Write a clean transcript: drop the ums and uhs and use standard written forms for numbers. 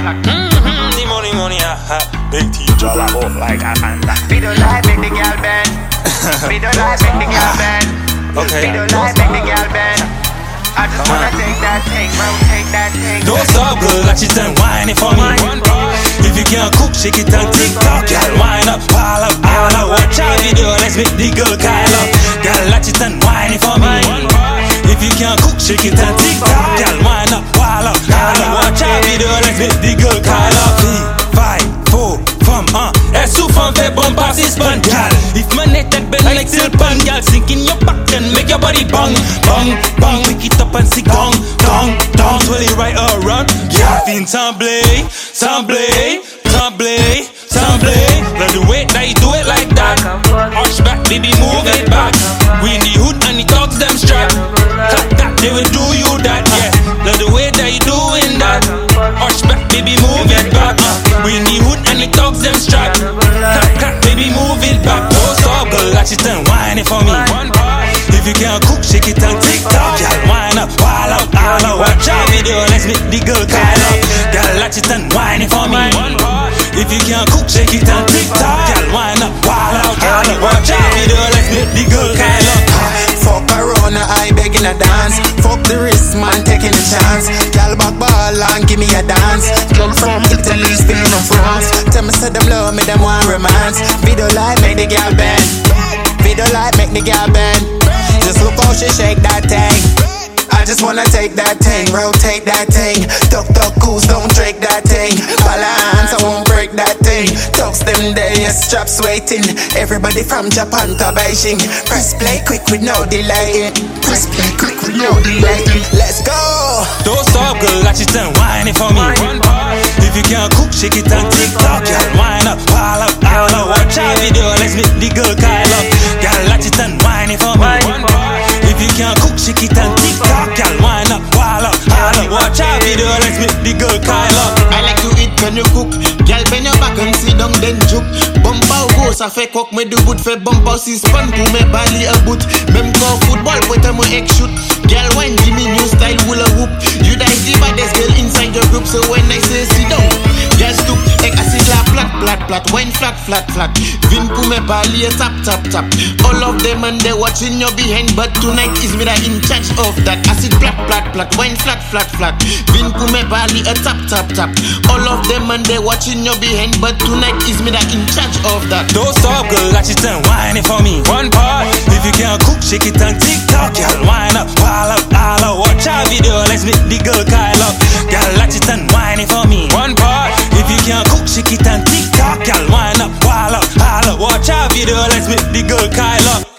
The money, big teacher, about like a panda. We don't like make the girl bend. We don't like make the girl bend. Okay. We don't like make the girl bend. I just wanna take that thing, rotate that thing. Don't stop, girl, like she done whining for me. If you can't cook, shake it on TikTok. Girl, wind up, all up. Watch our video, let's make the girl Kyle up. Girl, like she done whining for me. If you can't cook, shake it on TikTok. Girl, wind up, all up. Watch our video, let's make the girl Kyle up. 5, 4, femme, elle souffre en fait bon pas si span. Girl, if my neck that bend like silk pan. Girl, sink in your back and make your body bang, bang, bang. Pick it up and see gong, gong, gong. Swirl it right around. Girl, fin semblé, semblé, semblé, semblé. Love the way that you do it like that. Arch back, baby, move it back. We in the hood and the dogs them strap. Clap that, they will do you that, yeah. Love the way that you doing that. Arch back, baby, move it back. We in the hood and the dogs them strap. Clap, clap, baby, move it back. Oh, stop, girl, like she done whining for me. If you can't cook, shake it on TikTok. Girl, wind up, all out. Watch our video, let's make the girl Kyle up. Girl, like she done whining for me. If you can't cook, shake it on TikTok. Girl, wind up, all out. Watch our video, let's make the girl Kyle up. Fuck around, I begging a dance. Fuck the wrist, man, taking a chance. Girl, back ball and give me a dance. Girl from Italy, Spain and France. Tell me say them love me, them want romance. Video light, make the girl bend. Video light, make the girl bend. Just look how she shake that thing. I just wanna take that thing, rotate that thing. Tuck, goose, don't break that thing. Balance, I won't break that thing. Tucks them there, straps waiting. Everybody from Japan to Beijing. Press play quick with no delay. Press play quick with no delay. Let's go. Don't stop, girl, like she's done whining for me. If you can't cook, shake it on TikTok. Girl, wind up, all up. Watch our video, let's make the girl Kyle up. Girl, like she's done whining for me. If you can't cook, shake it on TikTok. Girl, wind up, all up. Watch our video, let's make the girl Kyle up. I like to eat when you cook. Girl, bend your back and sit down, then juke. Bumpa ou go, ça fait coq, me do bout. Fait bumpa si span pour me bali a boot. Même quand football, peut être moi egg shoot. Girl, wine, give me new style, hula hoop. You die the baddest girl inside your group. So when I say sit down, girl stoop. Ek assis la flat. Wine flat. Vin pour me bali a tap. All of them and they watching you behind. But tonight is me that in charge of that. Acid flat. Wine flat. Vin pour me bali a tap. All of them and they watching you behind. But tonight is me that in charge of that. Don't stop, girl, like she's done whining for me. One part. If you can't cook, shake it on TikTok. Girl, wind up, all up. Watch our video, let's make the girl Kyle up. Girl, like she's done whining for me. One part. If you can't cook, shake it on TikTok. Girl, wind up, all up. Watch our video, let's make the girl Kyle up.